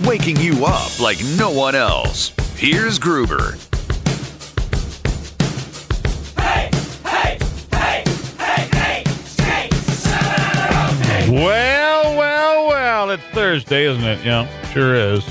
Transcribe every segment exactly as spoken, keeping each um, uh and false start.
waking you up like no one else. Here's Gruber. Hey, hey, hey, hey, hey, hey, hey. Well, well, well, it's Thursday, isn't it? Yeah, sure is.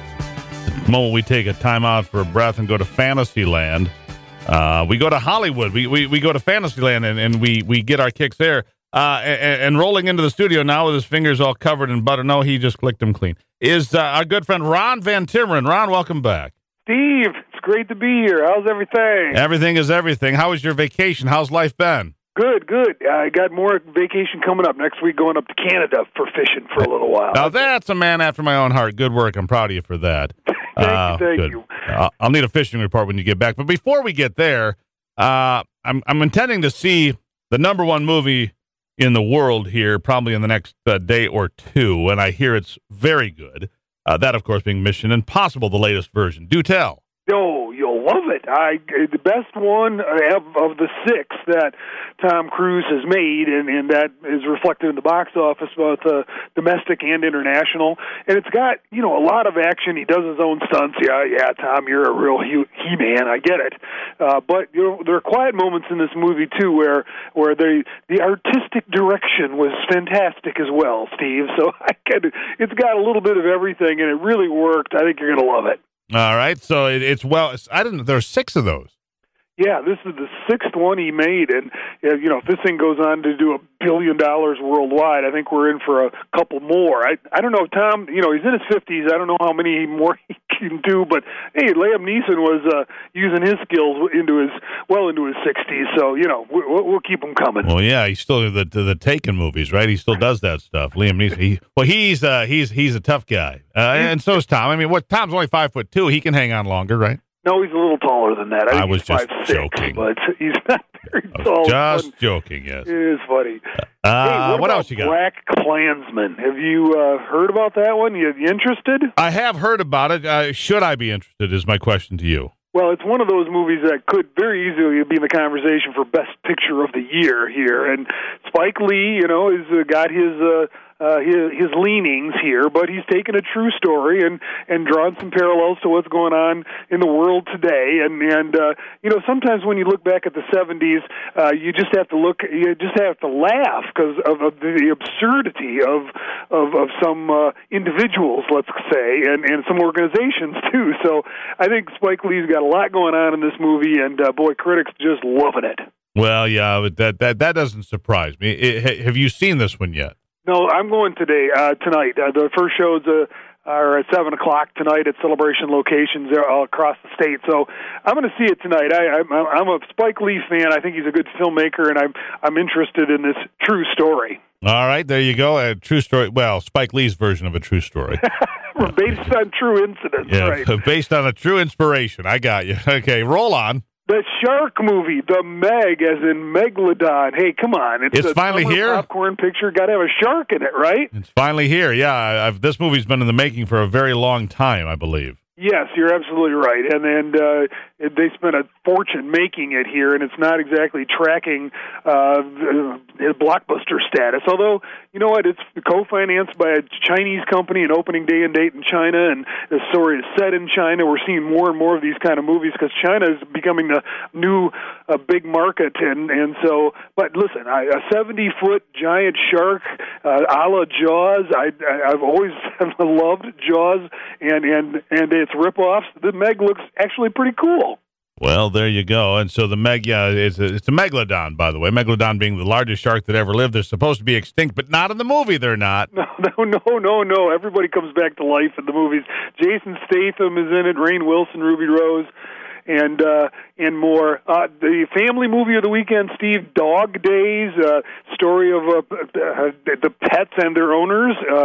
The moment we take a time out for a breath and go to Fantasyland, uh, we go to Hollywood. We we, we go to Fantasyland and, and we, we get our kicks there. Uh, and, and rolling into the studio now with his fingers all covered in butter. No, he just clicked them clean. Is uh, our good friend Ron Van Timmeren. Ron, welcome back. Steve, it's great to be here. How's everything? Everything is everything. How was your vacation? How's life been? Good, good. I got more vacation coming up next week, going up to Canada for fishing for a little while. Now, that's a man after my own heart. Good work. I'm proud of you for that. thank uh, you, thank good. you. Uh, I'll need a fishing report when you get back. But before we get there, uh, I'm, I'm intending to see the number one movie in the world here probably in the next uh, day or two, and I hear it's very good. Uh, that, of course, being Mission Impossible, the latest version. Do tell. Yo, you'll love it. I the best one of, of the six that Tom Cruise has made, and, and that is reflected in the box office, both uh, domestic and international. And it's got, you know, a lot of action. He does his own stunts. Yeah, yeah, Tom, you're a real he- He-Man. I get it. Uh, but you know, there are quiet moments in this movie too, where where the the artistic direction was fantastic as well, Steve. So I can, it's got a little bit of everything, and it really worked. I think you're going to love it. All right, so it, it's well. It's, I didn't. There are six of those. Yeah, this is the sixth one he made, and uh, you know, if this thing goes on to do a billion dollars worldwide, I think we're in for a couple more. I I don't know, Tom. You know, he's in his fifties. I don't know how many more he can do, but hey, Liam Neeson was uh, using his skills into his well into his sixties. So you know, we'll, we'll keep him coming. Well, yeah, he's still the the, the Taken movies, right? He still does that stuff. Liam Neeson. He, well, he's uh, he's he's a tough guy, uh, and so is Tom. I mean, what Tom's only five foot two. He can hang on longer, right? No, he's a little taller than that. I, think I was he's just five, joking, six, but he's not very I was tall. just Fun. joking. Yes, It is funny. Uh, hey, what, what about else you got? Black Klansman. Have you uh, heard about that one? You, you interested? I have heard about it. Uh, should I be interested? Is my question to you. Well, it's one of those movies that could very easily be in the conversation for Best Picture of the Year here. And Spike Lee, you know, has uh, got his, uh, uh, his his leanings here, but he's taken a true story and, and drawn some parallels to what's going on in the world today. And, and uh, you know, sometimes when you look back at the seventies, uh, you just have to look, you just have to laugh because of, of the absurdity of of, of some uh, individuals, let's say, and, and some organizations, too. So I think Spike Lee's got a lot going on in this movie, and uh, boy, critics just loving it. Well, yeah, but that that that doesn't surprise me. It, have you seen this one yet? No, I'm going today, uh, tonight. Uh, the first shows uh, are at seven o'clock tonight at Celebration locations all across the state. So I'm going to see it tonight. I, I'm, I'm a Spike Lee fan. I think he's a good filmmaker, and I'm I'm interested in this true story. All right, there you go. A true story. Well, Spike Lee's version of a true story. Based on true incidents, yeah, right? Based on a true inspiration. I got you. Okay, roll on. The shark movie, The Meg, as in Megalodon. Hey, come on. It's, It's a finally summer here? popcorn picture. Got to have a shark in it, right? It's finally here. Yeah, I've, this movie's been in the making for a very long time, I believe. Yes, you're absolutely right. And and uh, they spent a fortune making it here, and it's not exactly tracking uh, the blockbuster status. Although, you know what, it's co-financed by a Chinese company, an opening day and date in China, and the story is set in China. We're seeing more and more of these kind of movies because China is becoming the new uh, big market. And, and so, but listen, I, a seventy-foot giant shark, uh, a la Jaws. I, I, I've always loved Jaws, and, and, and its ripoffs. The Meg looks actually pretty cool. Well, there you go. And so the Meg, yeah, it's a, it's a Megalodon, by the way. Megalodon being the largest shark that ever lived. They're supposed to be extinct, but not in the movie. They're not. No, no, no, no, no. Everybody comes back to life in the movies. Jason Statham is in it. Rainn Wilson, Ruby Rose, and uh, and more. Uh, the family movie of the weekend, Steve, Dog Days, uh, story of uh, uh, the pets and their owners. Uh,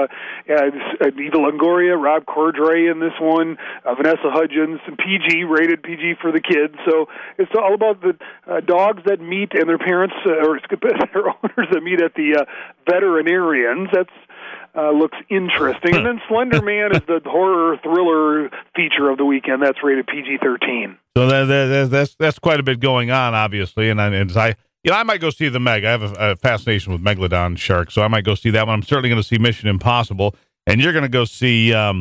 uh, Eva Longoria, Rob Corddry in this one, uh, Vanessa Hudgens, P G, rated P G for the kids. So it's all about the uh, dogs that meet and their parents, uh, or their owners that meet at the uh, veterinarians. That's Uh, looks interesting. And then Slender Man is the horror thriller feature of the weekend. That's rated P G thirteen. So that, that, that's that's quite a bit going on, obviously. And, I, and I, you know, I might go see the Meg. I have a, a fascination with Megalodon sharks, so I might go see that one. I'm certainly going to see Mission Impossible, and you're going to go see um,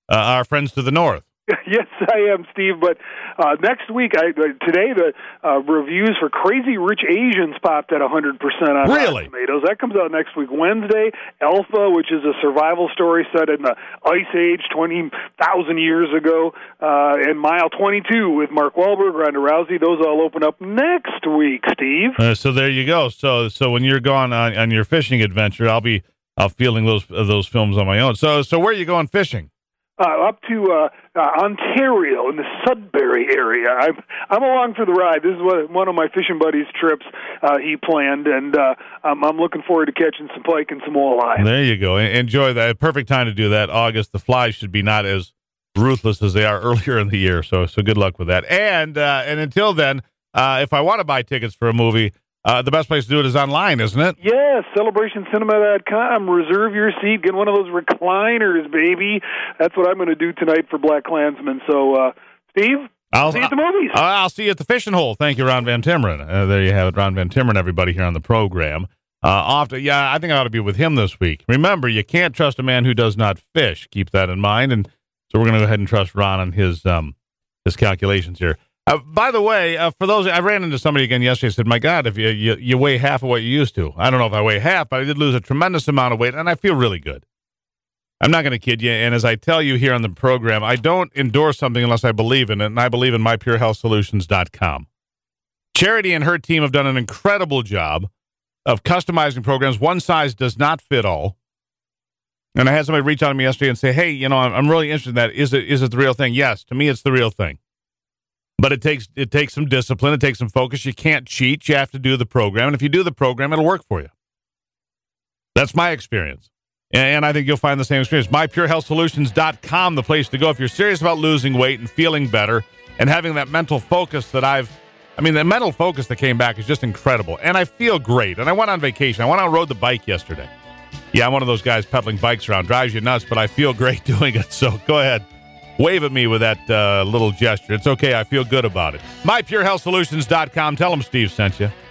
uh, our friends to the north. Yes, I am, Steve. But uh, next week, I, uh, today, the uh, reviews for Crazy Rich Asians popped at one hundred percent on Really? Rotten Tomatoes. That comes out next week, Wednesday. Alpha, which is a survival story set in the Ice Age twenty thousand years ago, uh, and Mile twenty-two with Mark Wahlberg, Ronda Rousey. Those all open up next week, Steve. Uh, so there you go. So so when you're going on, on your fishing adventure, I'll be uh, feeling those uh, those films on my own. So so where are you going fishing? Uh, up to uh, uh, Ontario in the Sudbury area. I'm I'm along for the ride. This is what, one of my fishing buddies' trips uh, he planned, and uh, I'm, I'm looking forward to catching some pike and some walleye. There you go. Enjoy that. Perfect time to do that. August. The flies should be not as ruthless as they are earlier in the year. So so good luck with that. And uh, and until then, uh, if I want to buy tickets for a movie, uh, the best place to do it is online, isn't it? Yes, celebration cinema dot com. Reserve your seat. Get one of those recliners, baby. That's what I'm going to do tonight for Black Klansman. So, uh, Steve, I'll see you at the movies. I'll, I'll see you at the fishing hole. Thank you, Ron Van Timmeren. Uh, there you have it, Ron Van Timmeren, everybody here on the program. Uh, off to, yeah, I think I ought to be with him this week. Remember, you can't trust a man who does not fish. Keep that in mind. And so we're going to go ahead and trust Ron on his um, his calculations here. Uh, by the way, uh, for those, I ran into somebody again yesterday. Said, "My God, if you, you you weigh half of what you used to." I don't know if I weigh half, but I did lose a tremendous amount of weight, and I feel really good. I'm not going to kid you. And as I tell you here on the program, I don't endorse something unless I believe in it, and I believe in my pure health solutions dot com. Charity and her team have done an incredible job of customizing programs. One size does not fit all. And I had somebody reach out to me yesterday and say, "Hey, you know, I'm, I'm really interested in that. Is it is it the real thing?" Yes, to me, it's the real thing. But it takes it takes some discipline. It takes some focus. You can't cheat. You have to do the program. And if you do the program, it'll work for you. That's my experience. And, and I think you'll find the same experience. my pure health solutions dot com, the place to go if you're serious about losing weight and feeling better and having that mental focus that I've, I mean, the mental focus that came back is just incredible. And I feel great. And I went on vacation. I went out and rode the bike yesterday. Yeah, I'm one of those guys pedaling bikes around. Drives you nuts, but I feel great doing it. So go ahead. Wave at me with that uh, little gesture. It's okay. I feel good about it. my pure health solutions dot com. Tell them Steve sent you.